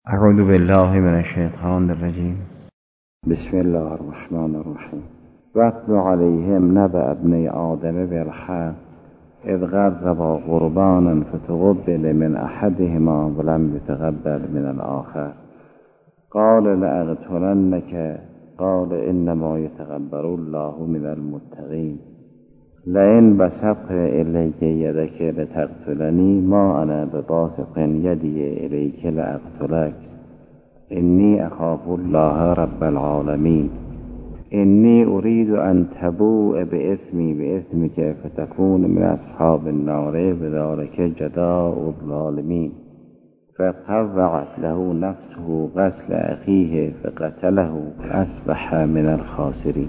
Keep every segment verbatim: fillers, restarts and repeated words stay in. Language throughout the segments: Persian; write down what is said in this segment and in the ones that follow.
اعوذ بالله من الشیطان الرجیم. بسم الله الرحمن الرحیم. واتل علیهم نبأ ابنی آدم بالحق اذ قربا قربانا فتقبل من احدهما ولم يتقبل من الاخر قال لاقتلنك قال انما يتقبل الله من المتقین لئن بسطت الیک یدک لتقتلنی ما انا بباسط یدی الیک لاقتلک انی اخاف الله رب العالمین انی اريد ان تبوء بإثمی بإثمک فتكون من اصحاب النار بذلك جزاء الظالمین فطوعت له نفسه قتل اخیه فقتله فاصبح من الخاسرین.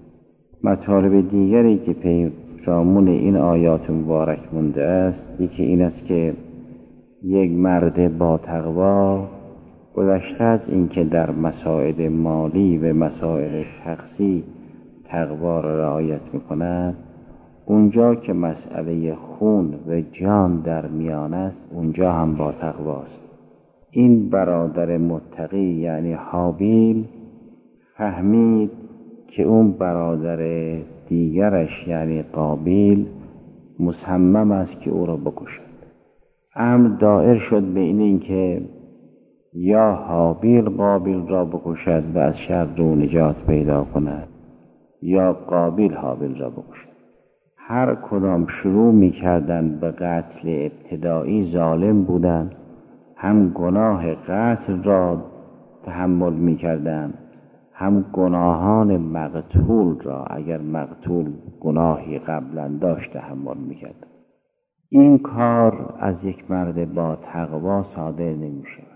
مطالب دیگری که پیرامون این آیات مبارک مونده است یکی این است که یک مرد با تقوا گذشته از اینکه در مسائل مالی و مسائل شخصی تقوا را رعایت می‌کند، اونجا که مسئله خون و جان در میان است اونجا هم با تقواست. این برادر متقی یعنی هابیل فهمید که اون برادر دیگرش یعنی قابیل مصمم است که او را بکشد. امر دائر شد بین این که یا هابیل قابیل را بکشد و از شر او نجات پیدا کند یا قابیل هابیل را بکشد. هر کدام شروع می کردن به قتل ابتدایی ظالم بودند، هم گناه قتل را تحمل می کردند هم گناهان مقتول را اگر مقتول گناهی قبلا داشت تحمل می کردند. این کار از یک مرد با تقوا صادر نمی شود.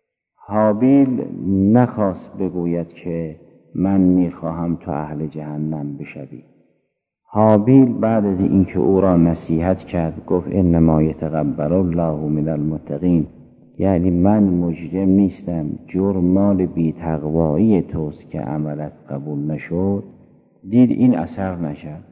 هابیل نخواست بگوید که من میخواهم تو اهل جهنم بشوی. هابیل بعد از اینکه او را نصیحت کرد گفت انما یتقبل الله من المتقین، یعنی من مجرم نیستم، جرم مال بی تقوایی توست که عملت قبول نشد. دید این اثر نشد،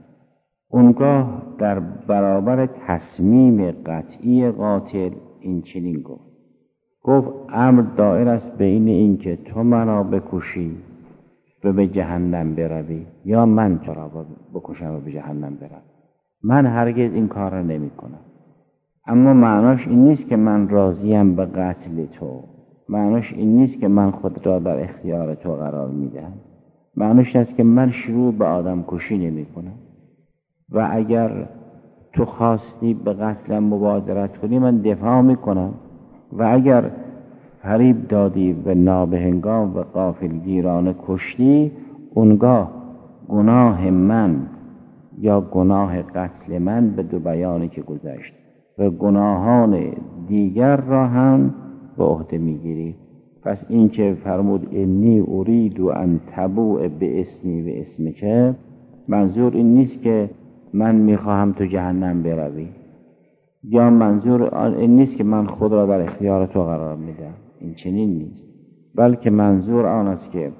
اونگاه در برابر تصمیم قطعی قاتل این چنین گفت گفت امر دائر است بین این که تو مرا بکشی و به جهنم بروی یا من تو را بکشم و به جهنم بروم. من هرگز این کار را نمی کنم. اما معناش این نیست که من راضیم به قتل تو، معناش این نیست که من خود را در اختیار تو قرار می دهم. معناش این است که من شروع به آدم کشی نمی کنم و اگر تو خواستی به قتلم مبادرت کنی من دفاع می کنم و اگر فریب دادی و نابهنگام و غافلگیرانه کشتی اونگاه گناه من یا گناه قتل من به دو بیانی که گذشت و گناهان دیگر را هم به عهده میگیری. پس این که فرمود انی ارید ان تبوء باسمی و اسمک، منظور این نیست که من میخواهم تو جهنم بروی یا منظور این نیست که من خود را در اختیار تو قرار میدم. این چنین نیست، بلکه منظور آن است که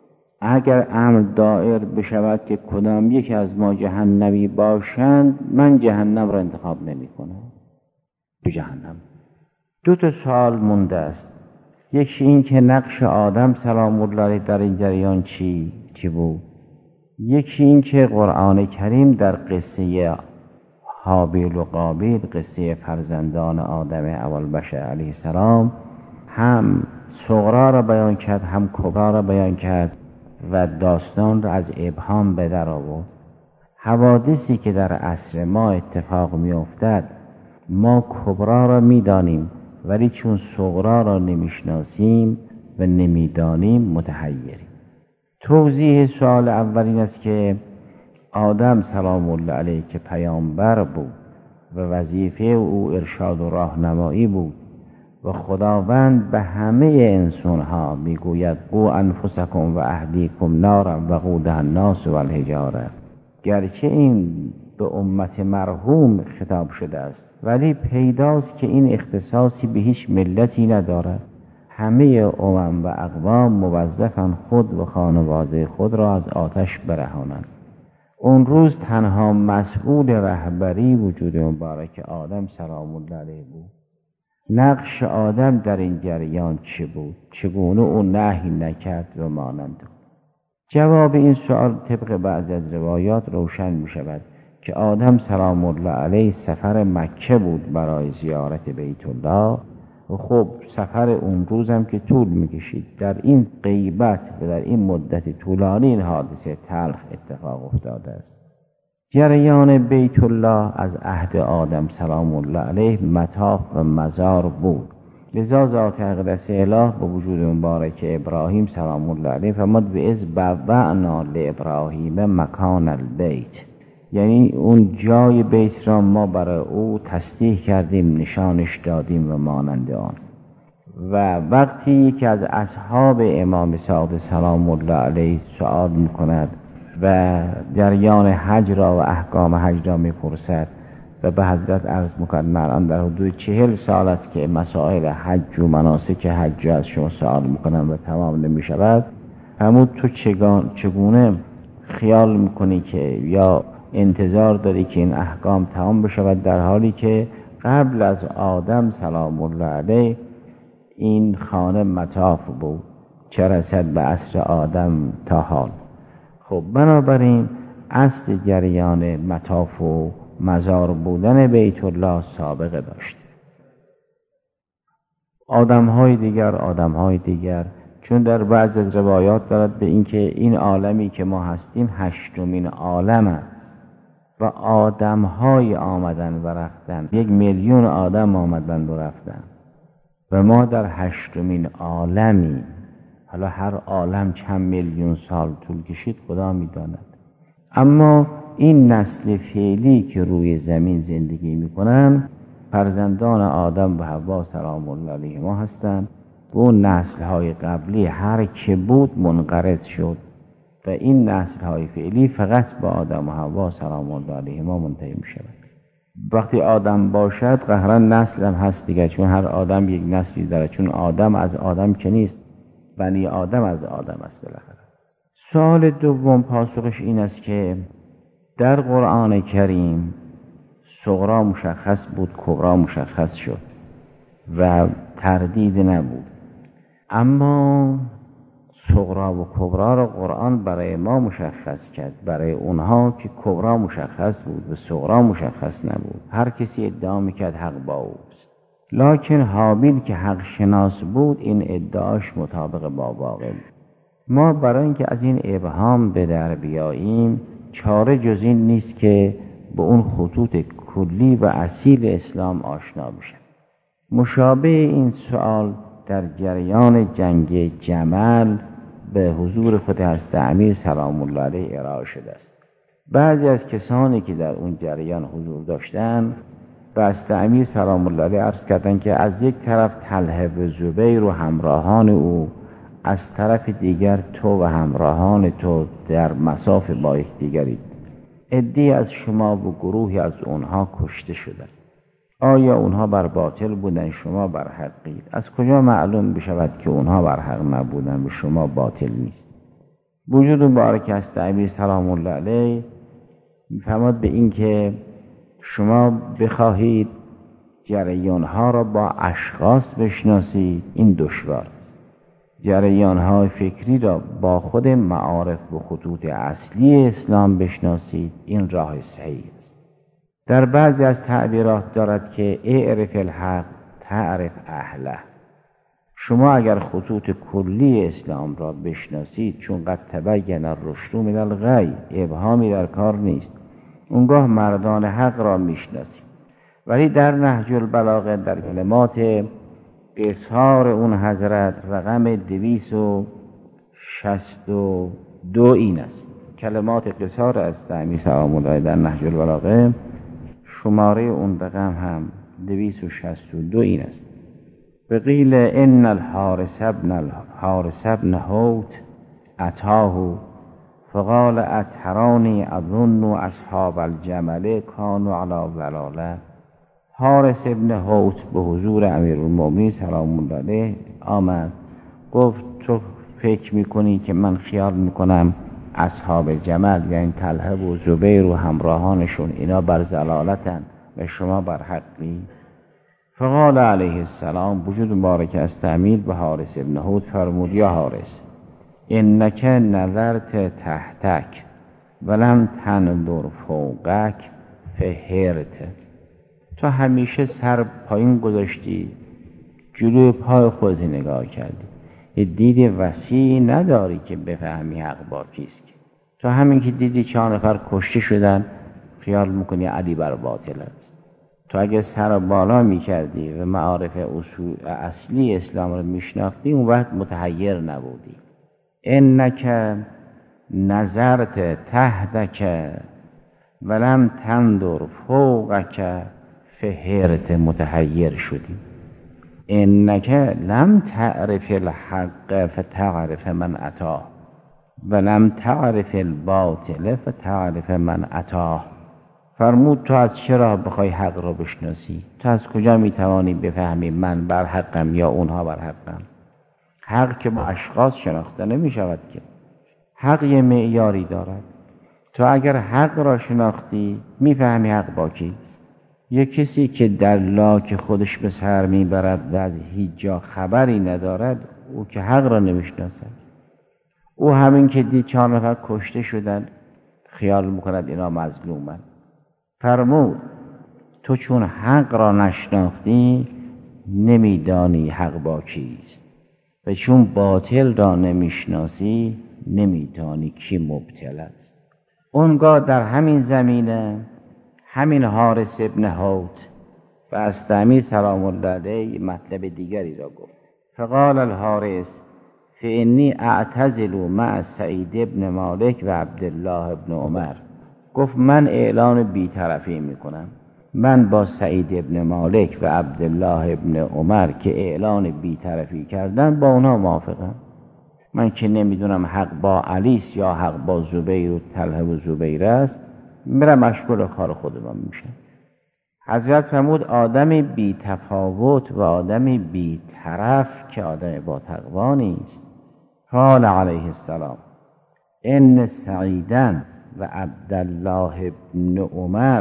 اگر امر دائر بشود که کدام یکی از ما جهنمی باشند من جهنم را انتخاب نمی کنم. تو جهنم دو تا سوال مونده است. یکی این که نقش آدم سلام الله در این جریان چی چی بود، یکی این که قرآن کریم در قصه هابیل و قابیل، قصه فرزندان آدم اولبشر علیه السلام، هم صغرا را بیان کرد هم کبرا را بیان کرد و داستان را از ابهام به در آورد. حوادثی که در عصر ما اتفاق می افتد ما کبرا را می دانیم ولی چون صغرا را نمی شناسیم و نمی دانیم متحیریم. توضیح سوال اول این است که آدم سلام الله علیه که پیامبر بود و وظیفه او ارشاد و راهنمایی بود و خداوند به همه انسان ها میگوید قو انفسکم و اهلیکم نارا وقودها الناس والحجاره. گرچه این به امت مرحوم خطاب شده است ولی پیداست که این اختصاصی به هیچ ملتی ندارد. همه امم و اقوام موظفند خود و خانواده خود را از آتش برهانند. اون روز تنها مسئول رهبری وجود مبارک آدم سلام الله علیه بود نقش آدم در این جریان چه بود؟ چگونه او نهی نکرد و مانند؟ جواب این سوال طبق بعضی از روایات روشن می شود که آدم سلام الله علیه سفر مکه بود برای زیارت بیت الله و خب سفر اون روزم که طول می کشید. در این غیبت و در این مدت طولانی این حادثه تلخ اتفاق افتاده است. جریان بیت الله از عهد آدم سلام الله علیه مطاف و مزار بود. لذا ذات اقدس اله با وجود مبارک ابراهیم سلام الله علیه فرمود و اذ بوأنا لابراهیم مکان البیت، یعنی اون جای بیت را ما برای او تصدیح کردیم، نشانش دادیم و مانند آن. و وقتی که از اصحاب امام صادق سلام الله علیه سؤال میکند و جریان حج را و احکام حج را میپرسد و به حضرت عرض میکند من الان در حدود چهل سال است که مسائل حج و مناسک حج از شما سؤال میکنم و تمام نمیشود، همون تو چگونه خیال میکنی که یا انتظار داری که این احکام تمام بشود در حالی که قبل از آدم سلام الله علیه این خانه مطاف بود، چه رسد به عصر آدم تا حال. خب بنابراین اصل جریان مطاف و مزار بودن بیت الله سابقه داشت. آدم‌های دیگر آدم‌های دیگر چون در بعض از روایات دارد به اینکه این عالمی که ما هستیم هشتمین عالم است و آدم‌های آمدن و رفتن، یک میلیون آدم آمدن و رفتن و ما در هشتمین عالمی. حالا هر عالم چند میلیون سال طول کشید خدا می‌داند. اما این نسل فعلی که روی زمین زندگی می‌کنن فرزندان آدم و حوا سلام الله علیهما هستند و اون نسل‌های قبلی هر که بود منقرض شد و این نسل‌های فعلی فقط با آدم و حوا سلام الله علیهما منتهی می‌شود. وقتی آدم باشد قهرا نسل هم هست دیگه، چون هر آدم یک نسلی داره، چون آدم از آدم که نیست، بنی آدم از آدم است بالاخره. سوال دوم پاسخش این است که در قرآن کریم صغرا مشخص بود، کبرا مشخص شد و تردید نبود، اما صغرا و کبرا را قرآن برای ما مشخص کرد، برای اونها که کبرا مشخص بود و صغرا مشخص نبود. هر کسی ادعا میکرد حق با اوست، لکن حابیل که حق شناس بود این ادعاش مطابق با واقع بود. ما برای اینکه از این ابهام به در بیاییم چاره جز این نیست که به اون خطوط کلی و اصیل اسلام آشنا بشن. مشابه این سوال در جریان جنگ جمل به حضور خود حضرت امیر سلام الله علیه ارائه شده است. بعضی از کسانی که در اون جریان حضور داشتن به حضرت امیر سلام الله علیه عرض کردند که از یک طرف طلحه و زبیر و همراهان او، از طرف دیگر تو و همراهان تو در مساف با یکدیگرید. عده‌ای از شما و گروهی از اونها کشته شدند. آیا اونها بر باطل بودن شما بر حقید؟ از کجا معلوم بشود که اونها بر حق نبودن و شما باطل نیست؟ وجود مبارک است امیر سلام الله علیه می‌فرماد به این که شما بخواهید جریان‌ها را با اشخاص بشناسید این دشوار، جریان‌های فکری را با خود معارف و خطوط اصلی اسلام بشناسید این راه صحیح است. در بعضی از تعبیرات دارد که اعرف الحق تعرف اهله. شما اگر خطوط کلی اسلام را بشناسید، چون قد تبین الرشد من الغی، ابهامی در کار نیست، اونگاه مردان حق را میشناسید. ولی در نهج البلاغه در کلمات اظهار اون حضرت رقم دویست و شصت و دو این است. کلمات قصار است امیر سلام الله در نهج البلاغه، شماره اون رقم هم دویست و شصت و دو این است. بقیل ان الحارث ابن الحارث ابن حوت اتاه فقال اترانی اظن اصحاب الجمل کانوا علی ضلاله. حارث ابن حوت به حضور امیرالمومنین سلام الله علیه آمد، گفت تو فکر میکنی که من خیال میکنم اصحاب جمل یعنی طلحه و زبیر و همراهانشون اینا بر ضلالتن و شما بر حقی؟ فقال علیه السلام وجود مبارک استعمیر به حارس ابن هود فرمود یا حارس انک نظرت تحتک ولم تنظر فوقک فهرت. تو همیشه سر پایین گذاشتی، جلوی پای خودت نگاه کردی، یه دید وسیع نداری که بفهمی حق با کیست. تو همین که دیدی چهار نفر کشته شدن خیال میکنی علی بر باطل است. تو اگه سر بالا میکردی و معارف اصول اصلی اسلام رو میشناختی اون وقت متحیر نبودی. انک نظرت تحتک ولم تنظر فوقک فهرت، متحیر شدی. انک لم تعرف الحق فتعرف من اتاه ولم تعرف الباطل فتعرف من اتاه. فرمود تو از چرا بخوای حق را بشناسی؟ تو از کجا میتوانی بفهمی من بر حقم یا اونها بر حقم؟ حق که با اشخاص شناخته نمیشود که. حق یه معیاری دارد. تو اگر حق را شناختی میفهمی حق با کی. یه کسی که در لاک خودش به سر میبرد و از هیچ جا خبری ندارد او که حق را نمیشناسد. او همین که دید چهار نفر کشته شدن خیال میکند اینا مظلومن. فرمود تو چون حق را نشناختی نمیدانی حق با کیست و چون باطل را نمیشناسی نمیدانی کی مبتل است. اونگاه در همین زمینه همین حارس ابن هود و استعمیر سلام الله علیه مطلب دیگری را گفت. فقال الحارس فانی اعتزل مع سعید ابن مالک و عبدالله ابن عمر. گفت من اعلان بی‌طرفی میکنم، من با سعید ابن مالک و عبدالله ابن عمر که اعلان بی‌طرفی کردن با اونا موافقم. من که نمیدونم حق با علی است یا حق با زبیر و طلحه و زبیر است، میرم مشغول کار خودم میشم. حضرت فرمود آدم بی تفاوت و آدم بی طرف که آدم با تقوا نیست. قال علیه السلام ان سعیدا و عبدالله ابن عمر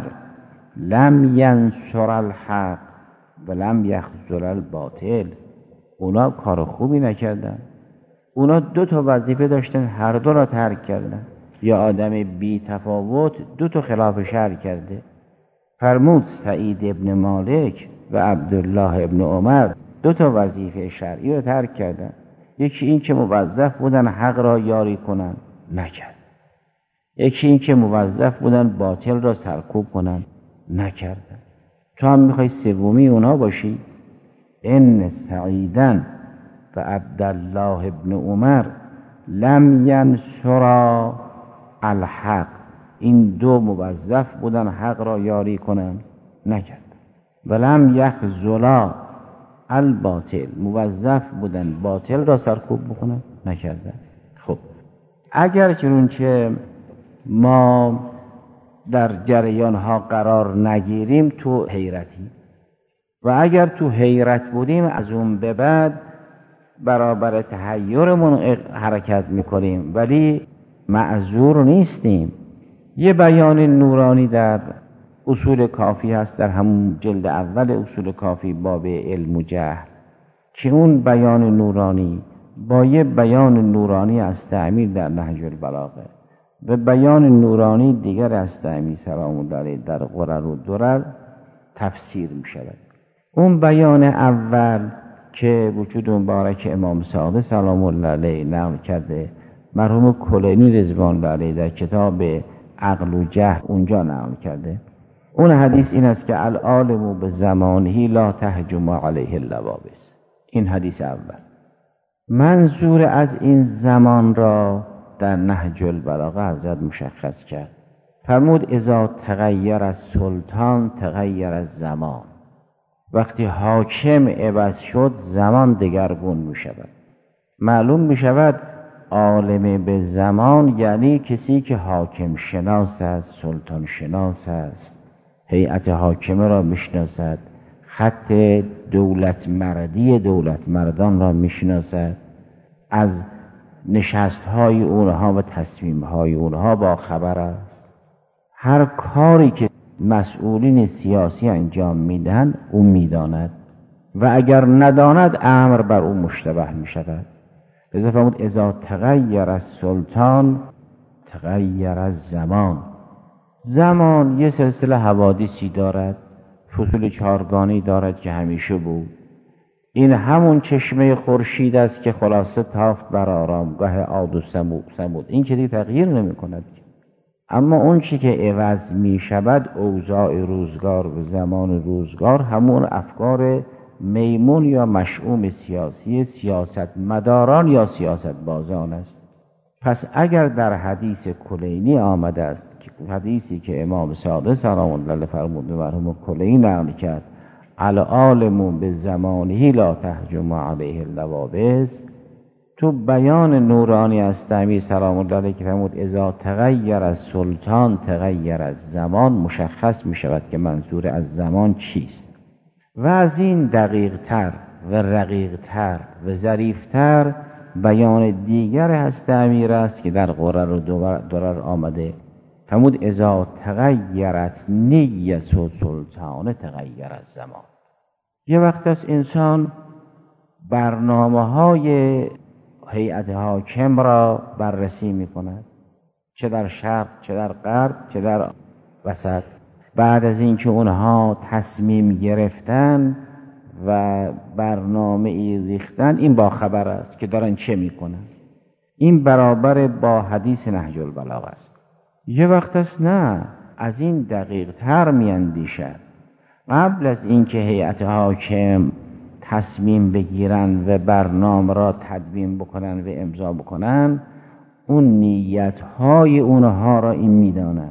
لم ینصر الحق و لم یخذل الباطل. اونا کار خوبی نکردن، اونا دو تا وظیفه داشتن هر دو را ترک کردن. یا آدم بی تفاوت دو تا خلاف شرع کرده. فرمود سعید ابن مالک و عبدالله ابن عمر دو تا وظیفه شرعی را ترک کردن. یکی این که موظف بودن حق را یاری کنن، نکرد. یکی این که موظف بودن باطل را سرکوب کنن، نکردن. تو هم میخوای سومی اونا باشی؟ ان سعیدا و عبدالله ابن عمر لم ینصرا الحق. این دو موظف بودن حق را یاری کنن، نکردن. ولم یخذلا الباطل، موظف بودن باطل را سرکوب بکنن، نکردن. خب اگر چنانچه ما در جریان ها قرار نگیریم تو حیرتی، و اگر تو حیرت بودیم از اون به بعد برابر تحیرمون حرکت میکنیم ولی معذور نیستیم. یه بیان نورانی در اصول کافی هست، در همون جلد اول اصول کافی باب علم و جهل، که اون بیان نورانی با یه بیان نورانی از تعمیر در نهج البلاغه و بیان نورانی دیگر از تعمیر سلام الله علیه در غرر و درر تفسیر می شود. اون بیان اول که وجود مبارک امام صادق سلام الله علیه نقل کرده، مرحوم کلینی رضوان الله علیه در کتاب عقل و جهل اونجا نقل کرده. اون حدیث این است که العالم به زمانه لا تهجم علیه اللوابس. این حدیث اول. منظور از این زمان را در نهج البلاغه حضرت مشخص کرد. فرمود اذا تغییر از سلطان تغییر از زمان. وقتی حاکم عوض شد زمان دگرگون می شود. معلوم می شود عالم به زمان یعنی کسی که حاکم شناس است، سلطان شناس است، هیئت حاکمه را میشناسد، خط دولت مردی دولت مردان را میشناسد، از نشست های اونها و تصمیم های اونها با خبر است. هر کاری که مسئولین سیاسی انجام میدن اون میداند. و اگر نداند امر بر او مشتبه می شود. لذا فرمود اذا تغیر السلطان تغیر الزمان. زمان یه سلسله حوادثی دارد، فصول چهارگانه‌ای دارد که همیشه بود. این همون چشمه خورشید است که خلاصه تافت بر آرامگاه عاد و ثمود. این که دیگه تغییر نمی کند. اما اون چی که عوض می شود اوضاع روزگار و زمان روزگار همون افکار میمون یا مشؤوم سیاسی سیاست مداران یا سیاست بازان است. پس اگر در حدیث کلینی آمده است که حدیثی که امام صادق سلام الله علیه فرمود مرحوم کلینی نقل کرد العالم به زمانه لا تهجم علیه اللوابس، تو بیان نورانی است امیر سلام الله علیه که فرمود اذا تغیر از سلطان تغیر از زمان، مشخص می شود که منظور از زمان چیست. و از این دقیق تر و رقیق تر و ظریف تر بیان دیگر هست امیر است که در قرر و درر آمده فرمود اذا تغیرت نیت سلطان تغیر از زمان. یه وقت است انسان برنامه های هیئت حاکم را بررسی می کند، چه در شرق چه در غرب چه در وسط. بعد از اینکه اونها تصمیم گرفتن و برنامه ای ریختن، این با خبر است که دارن چه می کنن. این برابر با حدیث نهج البلاغه است. یه وقت است نه، از این دقیق تر می اندیشد. قبل از اینکه هیئت حاکم تصمیم بگیرن و برنامه را تدوین بکنن و امضا بکنن، اون نیتهای اونها را این میدانن.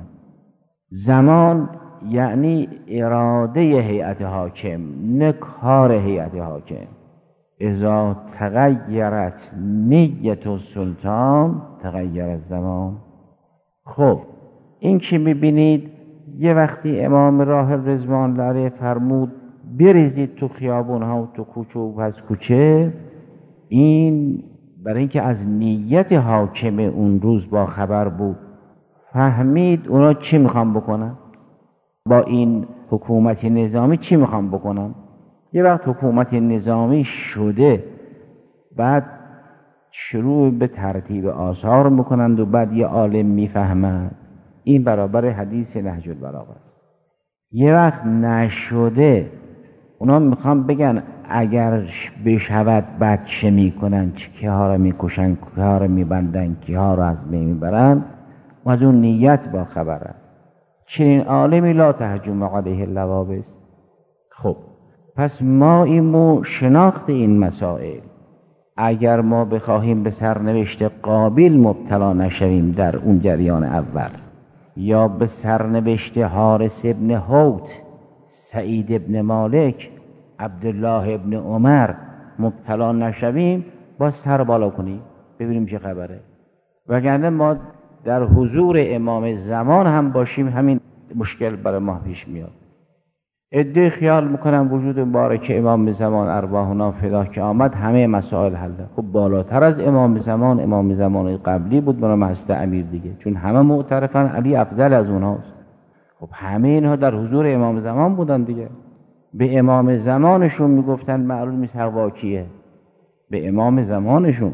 زمان یعنی اراده هیئت حاکم، نه کار هیئت حاکم. اذا تغیرت نیت السلطان تغیر الزمان. خب این که میبینید یه وقتی امام راحل رضوان الله علیه فرمود بریزید تو خیابون ها و تو کوچه و پس کوچه، این برای اینکه از نیت حاکم اون روز با خبر بود، فهمید اونا چی میخوان بکنن، با این حکومت نظامی چی میخوان بکنن. یه وقت حکومت نظامی شده، بعد شروع به ترتیب آثار میکنند و بعد یه عالم میفهمند. این برابر حدیث نهج البلاغه است. یه وقت نشده، اونا میخوان بگن اگر بشود بعد چه میکنن، که ها را میکشن، که ها را میبندن، که ها را از بین میبرن، و از اون نیت با خبر است. چنین عالمی لا تهجم علیه اللوابس. خب پس ما ایمو شناخت این مسائل، اگر ما بخواهیم به سرنوشت قابل مبتلا نشویم در اون جریان اول، یا به سرنوشت حارث ابن حوت، سعید ابن مالک، عبدالله ابن عمر مبتلا نشویم، با سر بالا کنیم ببینیم چه خبره. وگرنه ما در حضور امام زمان هم باشیم همین مشکل برای ما پیش میاد. عده خیال میکنم وجود مبارک امام زمان ارواحنا فدا که آمد همه مسائل حله. خب بالاتر از امام زمان، امام زمان قبلی بود برای محض امیر دیگه، چون همه معترفن علی افضل از اونهاست. خب همه اینها در حضور امام زمان بودن دیگه. به امام زمانشون میگفتن معلوم نیست هوا کیه، به امام زمانشون.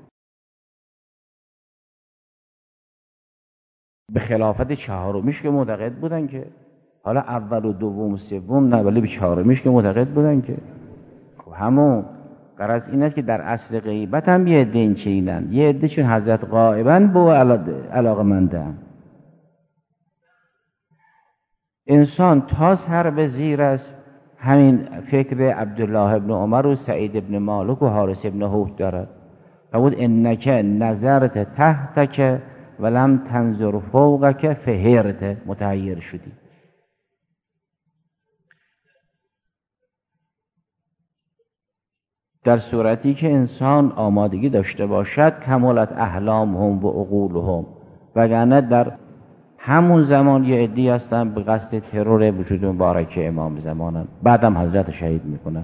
به خلافت چهارمیش که معتقد بودن که، حالا اول و دوم و سوم نه، ولی به چهارمیش که معتقد بودن که. خب همون غرض این است که در اصل غیبت هم یه عده این چینن، یه عده چون حضرت غائبن با علاقه مندن. انسان تا سر به زیر است همین فکر عبدالله ابن عمر و سعید ابن مالک و حارث ابن حوت دارد. فرمود انک نظرت تحتک ولم تنظر فوقک فهرت، متحیر شدی. در صورتی که انسان آمادگی داشته باشد کمالت احلامهم و عقولهم، وگرنه در همون زمان یه عدی هستن به قصد ترور وجود مبارک امام زمانن، بعدم حضرت شهید میکنن.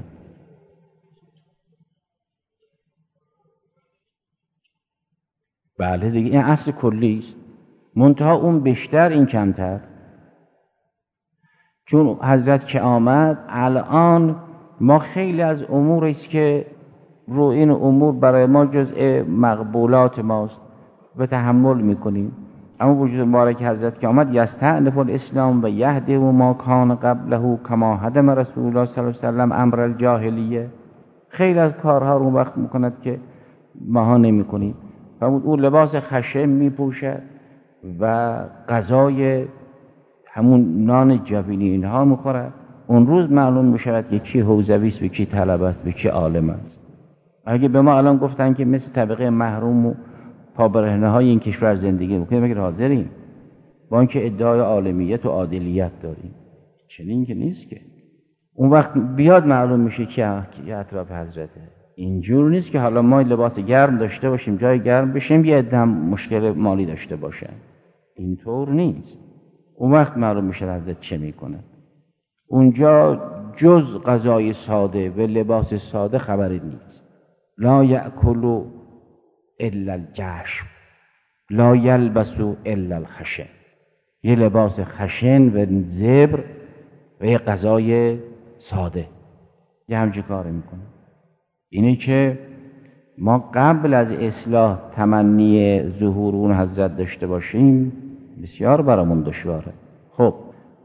بله دیگه، این اصل کلی است. منتها اون بیشتر این کمتر، چون حضرت که آمد الان ما خیلی از امور است که رو این امور برای ما جزء مقبولات ماست و تحمل میکنیم. اما وجود مبارک حضرت که آمد یستأنف الاسلام و یهدم ما کان قبله کما هدم رسول الله صلی الله علیه و سلم امر الجاهلیه، خیلی از کارها رو وقت میکند که ماها نمیکنیم. فرمود او لباس خشن میپوشد و غذای همون نان جوینی اینها میخورد. اون روز معلوم میشود که کی حوزوی است و کی طلبه است و کی عالم است. اگه به ما الان گفتن که مثل طبقه محروم و پابرهنه های این کشور زندگی میکنیم، بگید حاضریم با اینکه ادعای عالمیت و عادلیت داریم. چنین که نیست که. اون وقت بیاد معلوم میشه که اطراف حضرته. اینجور نیست که حالا ما لباس گرم داشته باشیم، جای گرم بشیم، یه عده هم مشکل مالی داشته باشن. اینطور نیست. اون وقت معلوم میشه حضرت چه میکنه. اونجا جز غذای ساده و لباس ساده خبری نیست. لا یأکل الا الجشم لا یلبس الا الخشن. یه لباس خشن و زبر و یه غذای ساده، یه همچه کار میکنه. اینه که ما قبل از اصلاح تمنی ظهور اون حضرت داشته باشیم بسیار برامون دشواره. خب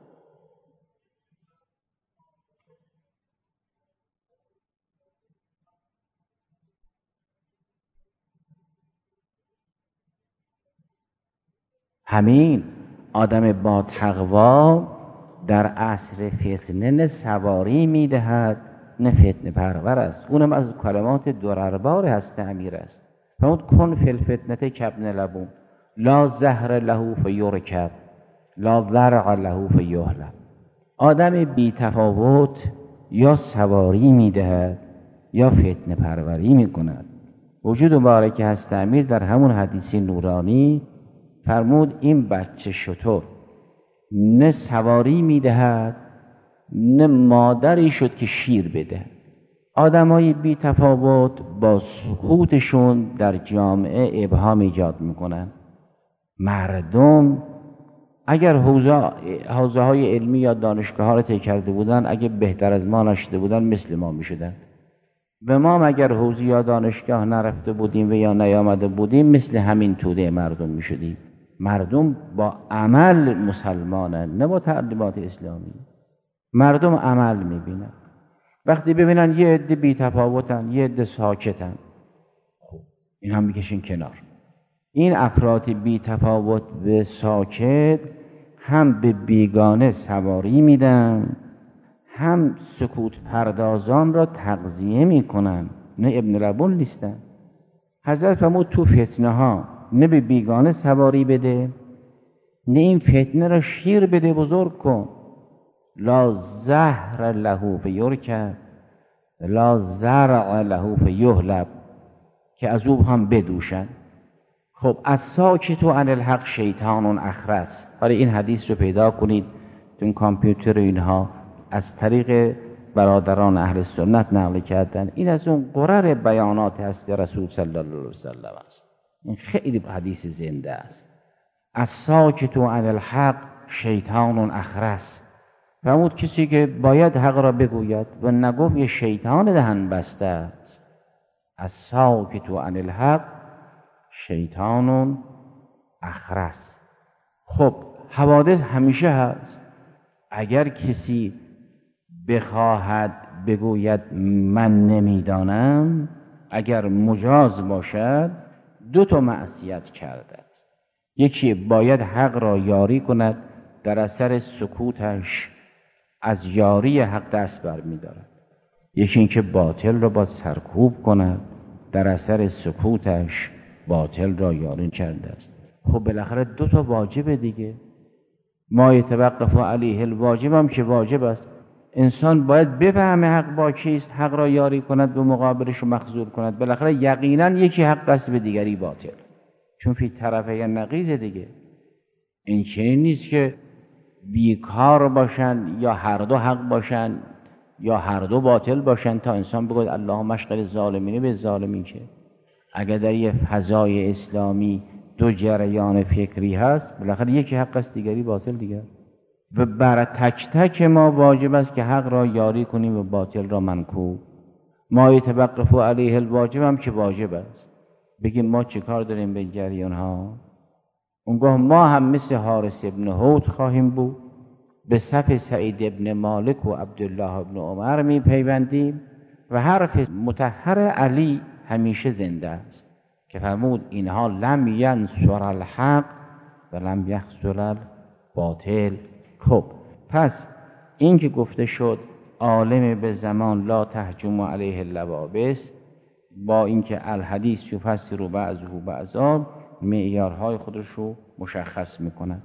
همین آدم با تقوا در عصر فتنه نه سواری میدهد نه فتنه پرور است. اونم از کلمات درربار هست امیر است. فرمود کن فی الفتنه کابن لبون لا زهر له فیرکب لا ذرع له فیهلب. آدم بی تفاوت یا سواری میدهد یا فتنه پروری میکند. وجود مبارک هست امیر در همون حدیث نورانی فرمود این بچه شتر نه سواری میدهد نه مادری شد که شیر بده. آدمای بی تفاوت با سکوتشون در جامعه ابهام ایجاد میکنن. مردم اگر حوزه حوزه های علمی یا دانشگاه ها رو طی کرده بودن، اگه بهتر از ما نشده بودن مثل ما میشدن. به ما اگر حوزه یا دانشگاه نرفته بودیم و یا نیامده بودیم مثل همین توده مردم میشدیم. مردم با عمل مسلمانن نه با تعلیمات اسلامی. مردم عمل میبینن. وقتی ببینن یه عده بی تفاوتن، یه عده ساکتن، خب این هم میکشین کنار. این افراد بی تفاوت و ساکت هم به بیگانه سواری میدن، هم سکوت پردازان را تغذیه میکنن، نه ابن لبون نیستن. حضرت فرمود تو فتنه ها نه به بیگانه سواری بده نه این فتنه را شیر بده بزرگ کن. لا زهر له فیرکب لا زرع له فیهلب، که از او هم بدوشن. خب از ساکت و عن الحق شیطان اخرس. برای این حدیث رو پیدا کنید تو این کامپیوتر اینها از طریق برادران اهل سنت نقل کردن. این از اون قرر بیانات هست رسول صلی الله علیه و سلم است. این خیلی حدیث زنده است. از ساکت و عن الحق شیطان اخرس. فرمود کسی که باید حق را بگوید و نگفت یه شیطان دهن بسته است. از ساکت و عن الحق شیطان اخرس. خب حوادث همیشه هست. اگر کسی بخواهد بگوید من نمیدانم، اگر مجاز باشد دو تا معصیت کرده است. یکی باید حق را یاری کند، در اثر سکوتش از یاری حق دست بر می دارد. یکی اینکه باطل را باید سرکوب کند، در اثر سکوتش باطل را یاری کرده است. خب بالاخره دو تا واجب دیگه. ما یتوقف علیه الواجب هم که واجب است. انسان باید بفهمه حق با کیست، حق را یاری کند و مقابلش رو مخذول کند. بالاخره یقینا یکی حق است و دیگری باطل، چون فی طرفه یا نقیض دیگه. این چنین نیست که بیکار باشن یا هر دو حق باشن یا هر دو باطل باشن تا انسان بگوید اللهم اشغل الظالمین بالظالمین. که اگر در یه فضای اسلامی دو جریان فکری هست، بالاخره یکی حق است دیگری باطل دیگر. و بر تک تک ما واجب است که حق را یاری کنیم و باطل را منکوب. ما یتوقف علیه الواجب هم که واجب است. بگیم ما چه کار داریم به جریان ها؟ اونگاه ما هم مثل حارث ابن حوت خواهیم بود، به صف سعید ابن مالک و عبدالله ابن عمر می پیوندیم و حرف مطهر علی همیشه زنده است که فرمود اینها لم ینصر الحق و لم یخذل الباطل. خب پس این که گفته شد عالم به زمان لا تهجم علیه اللوابس، با اینکه الحدیث یفسر بعضه بعضا، معیارهای خودش رو مشخص میکنند.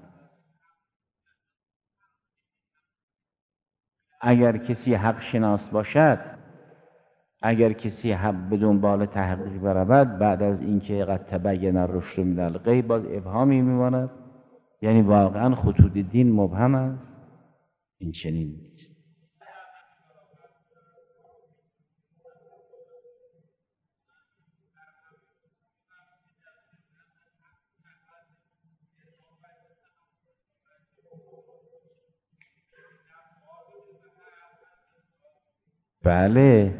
اگر کسی حق شناس باشد، اگر کسی حق به دنبال تحقیق برود، بعد از اینکه قد تبین الرشد من الغی باز ابهامی میماند، یعنی واقعا خطوط دین مبهم است. این چنین نیست. بله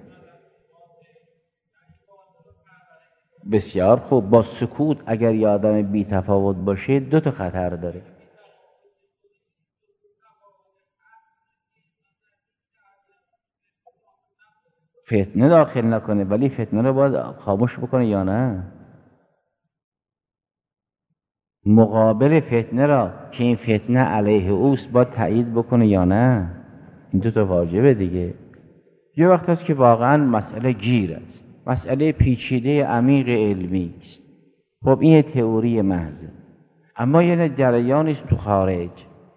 بسیار خوب. با سکوت اگر یه آدم بی تفاوت باشه دو تا خطر داره. فتنه داخل نکنه، ولی فتنه رو باید خاموش بکنه یا نه؟ مقابل فتنه را که این فتنه علیه اوست باید تایید بکنه یا نه؟ این دو تا واجبه دیگه. یه وقت هست که واقعا مسئله گیر است، مسئله پیچیده عمیق علمی است. خب این تئوری محضه، اما یه جریانی است تو خارج.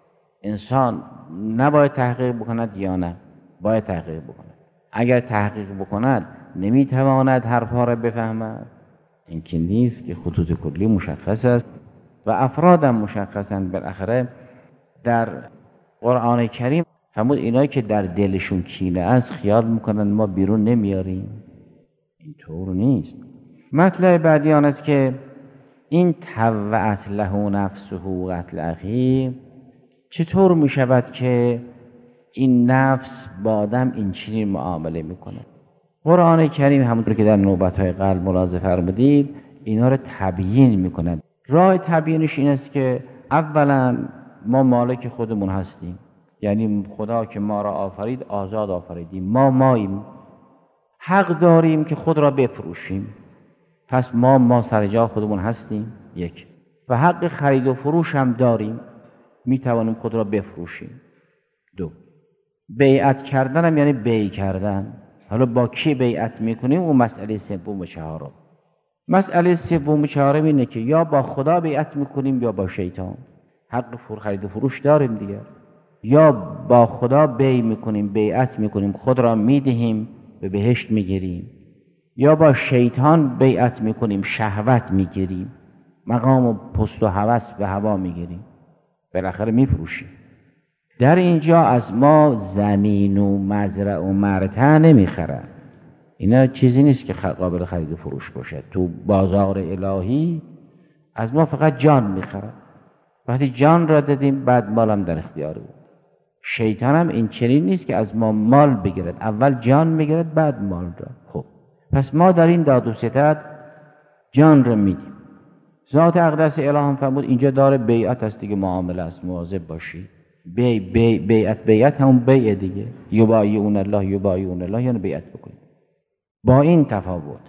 انسان نباید تحقیق بکند یا نه؟ باید تحقیق بکند. اگر تحقیق بکند نمیتواند حرفها را بفهمد، این که نیست که خطوط کلی مشخص است و افرادم مشخصند. بالاخره در قرآن کریم فرمود اینایی که در دلشون کینه است خیال میکنن ما بیرون نمیاریم. اینطور نیست. مطلب بعدی آن است که این طوعت له نفسه قتل اخیه، چطور میشود که این نفس با آدم این چنین معامله میکنه؟ قرآن کریم همونطور که در نوبت‌های قبل ملاحظه فرمودید اینا رو تبیین میکنه. راه تبیینش این است که اولا ما مالک خودمون هستیم، یعنی خدا که ما را آفرید آزاد آفریدیم، ما ماییم، حق داریم که خود را بفروشیم. پس ما ما سر جا خودمون هستیم یک، و حق خرید و فروش هم داریم، میتوانیم خود را بفروشیم. دو، بیعت کردن هم یعنی بیع کردن. حالا با کی بیعت میکنیم؟ اون مسئله سوم و چهارم. مسئله سوم و چهارم اینه که یا با خدا بیعت میکنیم یا با شیطان. حق فروش خرید و فروش داریم دیگه. یا با خدا بیع میکنیم، بیعت میکنیم، خود را میدهیم به بهشت میگیریم، یا با شیطان بیعت میکنیم، شهوت میگیریم، مقام و پست و هوس به هوا میگیریم، بالاخره میفروشیم. در اینجا از ما زمین و مزرع و مرتع نمیخرن. اینا چیزی نیست که قابل خرید و فروش باشه. تو بازار الهی از ما فقط جان میخرن. وقتی جان را دادیم بعد مالم در اختیار بود. شیطان هم این چنین نیست که از ما مال بگیرد، اول جان میگیرد بعد مال را. خب پس ما در این داد و ستد جان را میدیم. ذات اقدس اله هم فرمود اینجا داره بیعت است دیگه، معامله است، مواظب باشی. بی بی بیعت بیعت همون بیع دیگه، یبایعون الله یبایعون الله، یعنی بیعت بکنید. با این تفاوت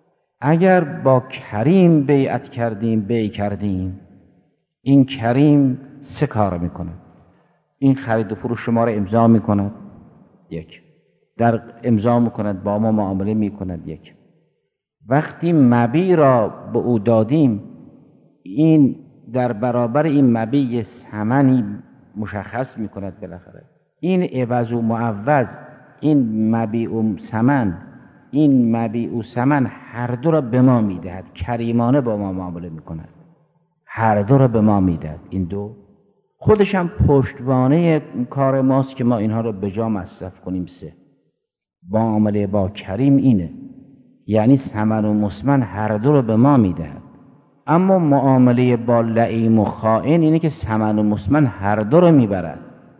اگر با کریم بیعت کردیم، بیع کردیم، این کریم سه کار میکنه. این خرید و فروش شما را امضا میکند، یک. در امضا میکند با ما معامله میکند، یک. وقتی مبیع را به او دادیم، این در برابر این مبیع ثمنی مشخص میکند. بالاخره این عوض و معوض، این مبیع و ثمن، این مبیع و ثمن هر دو را به ما میدهد. کریمانه با ما معامله میکند، هر دو را به ما میدهد. این دو خودش هم پشتوانه کار ماست که ما اینها را به جا مصرف کنیم. سه، معامله با کریم اینه، یعنی ثمن و مثمن هر دو را به ما میدهد. اما معامله با لعیم و خائن اینه که ثمن و مسمن هر دو رو میبرد.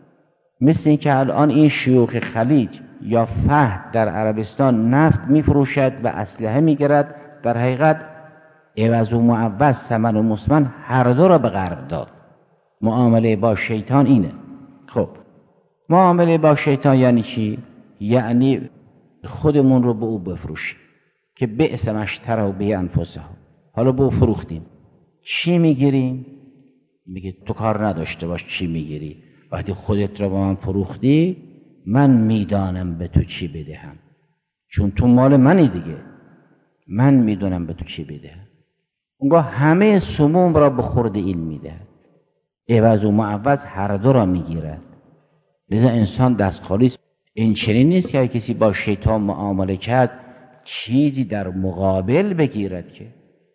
مثل این که الان این شیوخ خلیج یا فهد در عربستان نفت میفروشد و اسلحه میگیرد، در حقیقت عوض و معوض ثمن و مسمن هر دو را به غرب داد. معامله با شیطان اینه. خب معامله با شیطان یعنی چی؟ یعنی خودمون رو به او بفروشیم که بئس ما اشتروا به انفسهم. حالا به او فروختیم، چی میگیریم؟ میگه تو کار نداشته باش چی میگیری، وقتی خودت رو با من فروختی من میدانم به تو چی بدهم، چون تو مال منی دیگه، من میدونم به تو چی بدهم. اونگاه همه سموم را به خورد این میده، عوض و معوض هر دو را میگیرد. لذا انسان دست خالی است. این چنین نیست که کسی با شیطان معامله کرد چیزی در مقابل بگیرد که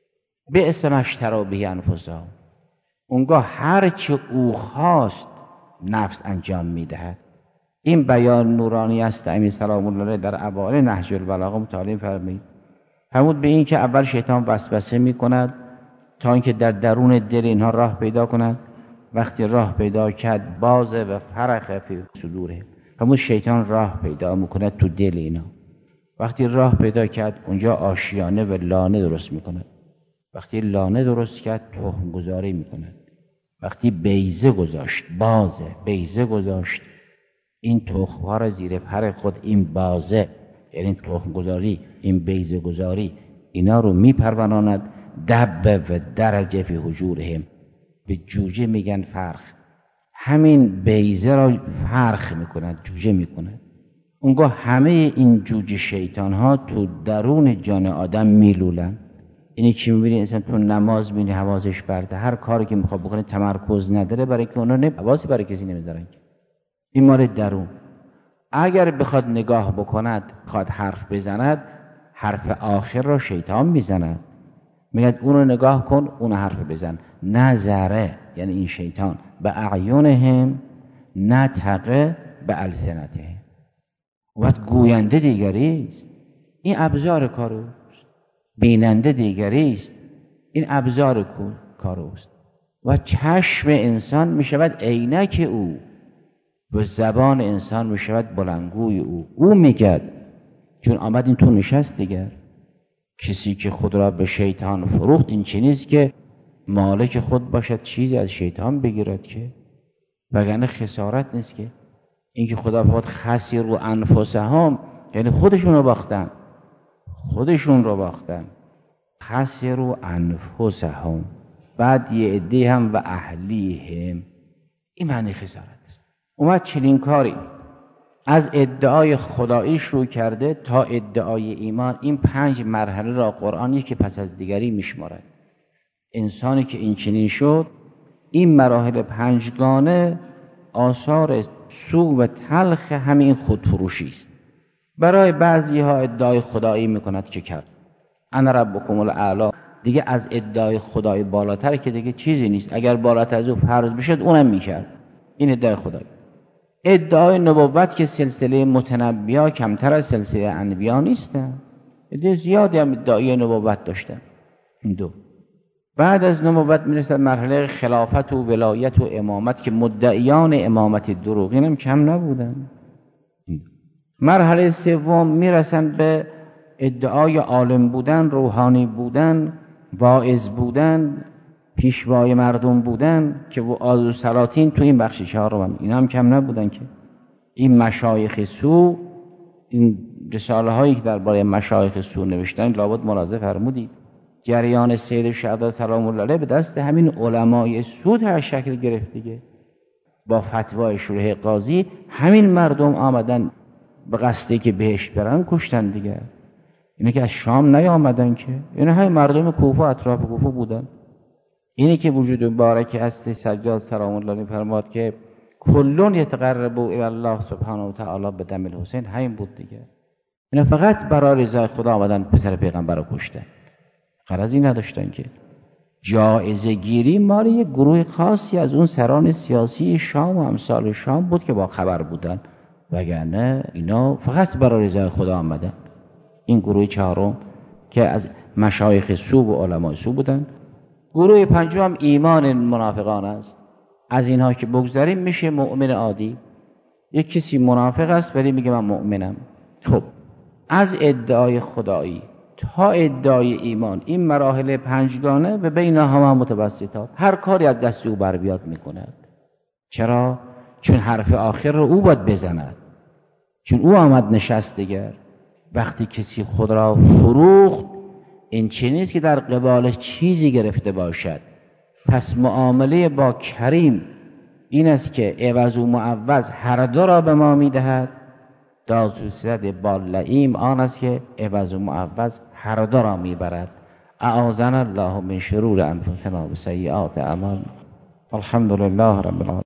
بئس ما اشتروا به انفسهم. اونگاه هر چه او خواست نفس انجام میدهد. این بیان نورانی است امین سلام الله علیه در اوائل نهج البلاغه مطالعه فرمود. فرمود به این که اول شیطان وسوسه میکند تا اینکه در درون دل اینها راه پیدا کند. وقتی راه پیدا کرد باز و فرخ فی صدوره، فرمود شیطان راه پیدا میکند تو دل اینا. وقتی راه پیدا کرد اونجا آشیانه و لانه درست میکند. وقتی لانه درست کرد تخم گذاری میکند. وقتی بیضه گذاشت، بازه بیضه گذاشت، این تخم‌ها را زیر پر خود، این بازه یعنی تخم گذاری، این بیضه گذاری، اینا رو میپروراند. دب و درجه فی حجورهم، به جوجه میگن فرخ. همین بیضه را فرخ میکند، جوجه میکند. اونگاه همه این جوجه شیطان ها تو درون جان آدم میلولن. اینی چی میبینی؟ انسان تو نماز میبینی حواسش برده، هر کاری که میخواد بکنه تمرکز نداره، برای که اونا نه حواسی برای کسی نمیذارن. این مال درون. اگر بخواد نگاه بکند، بخواد حرف بزند، حرف آخر را شیطان میزند، میگه اونو نگاه کن، اون حرف بزن. نظره یعنی این شیطان به اعیونهم نطق به السنتهم. وقت گوینده دیگری است، این ابزار کاروست. بیننده دیگری است، این ابزار کاروست. و چشم انسان میشود عینک او، و زبان انسان میشود بلندگوی او. او میگد چون آمد این تو نشست دیگر. کسی که خود را به شیطان فروخت این چی نیست که مالک خود باشد چیزی از شیطان بگیرد، که وگرنه خسارت نیست. که اینکه خدا فرمود خسروا انفسهم یعنی خودشون رو باختن، خودشون رو باختن. خسروا انفسهم، بعد یه عده هم و اهلیهم، این معنی خسارت است. اومد چنین کاری از ادعای خدایی شروع کرده تا ادعای ایمان. این پنج مرحله را قرآن یکی پس از دیگری میشمارد. انسانی که این چنین شد، این مراحل پنجگانه آثار سوء و تلخ همین خودفروشی است. برای بعضی ها ادعای خدایی میکند که کرد انا ربکم الاعلی، دیگه از ادعای خدایی بالاتر که دیگه چیزی نیست. اگر بالاتر از او فرض بشد اونم میکرد. این ادعای خدایی. ادعای نبوت که سلسله متنبیا کمتر از سلسله انبیا نیستن، ادعای زیادی هم ادعای نبوت داشتن. این دو. بعد از نبوت میرسد مرحله خلافت و ولایت و امامت که مدعیان امامت دروغین هم کم نبودن. مرحله سوم میرسن به ادعای عالم بودن، روحانی بودن، واعظ بودن، پیشوای مردم بودن که و آذو سلاطین تو این بخش چهارم اینا هم کم نبودن. که این مشایخ سو، این رساله هایی که درباره مشایخ سو نوشتن لابد ملاحظه فرمودید، جریان سید شهدا سلام الله علیه به دست همین علمای سو در شکل گرفت دیگه. با فتوای شریح قاضی همین مردم آمدن به قصدی که بهشت برن کشتن دیگه. اینه که از شام نیامدن، که اینا همین مردم کوفه اطراف کوفه بودن. اینی که وجود مبارک است سجاد سلام الله علیه فرمود که کلون یتقربوا الی الله سبحانه و تعالی به دم الحسین، همین بود دیگه. اینا فقط برای رضای خدا آمدن پسر پیغمبر رو کشتن، غرضی نداشتن. که جایزه گیری مال یک گروه خاصی از اون سران سیاسی شام و امثال شام بود که با خبر بودن، وگرنه اینا فقط برای رضای خدا آمدن. این گروه چهارم که از مشایخ سو و علمای سو بودن. گروه پنجم ایمان منافقان است. از اینها که بگذاریم میشه مؤمن عادی. یک کسی منافق است ولی میگه من مؤمنم. خب از ادعای خدایی تا ادعای ایمان، این مراحل پنجگانه و بینها متوسطات، هر کاری از دست او بر بیاد میکند. چرا؟ چون حرف آخر رو او باید بزند، چون او آمد نشست دیگر. وقتی کسی خود را فروخت، این چه نیست که در قبالش چیزی گرفته باشد. پس معامله با کریم این است که عوض و معوض هر دو را به ما میدهد. داوود با لئیم آن است که عوض و معوض هر دو را میبرد. اعاذنا الله من شرور انفسنا و سیئات اعمالنا. الحمد لله رب العالمین.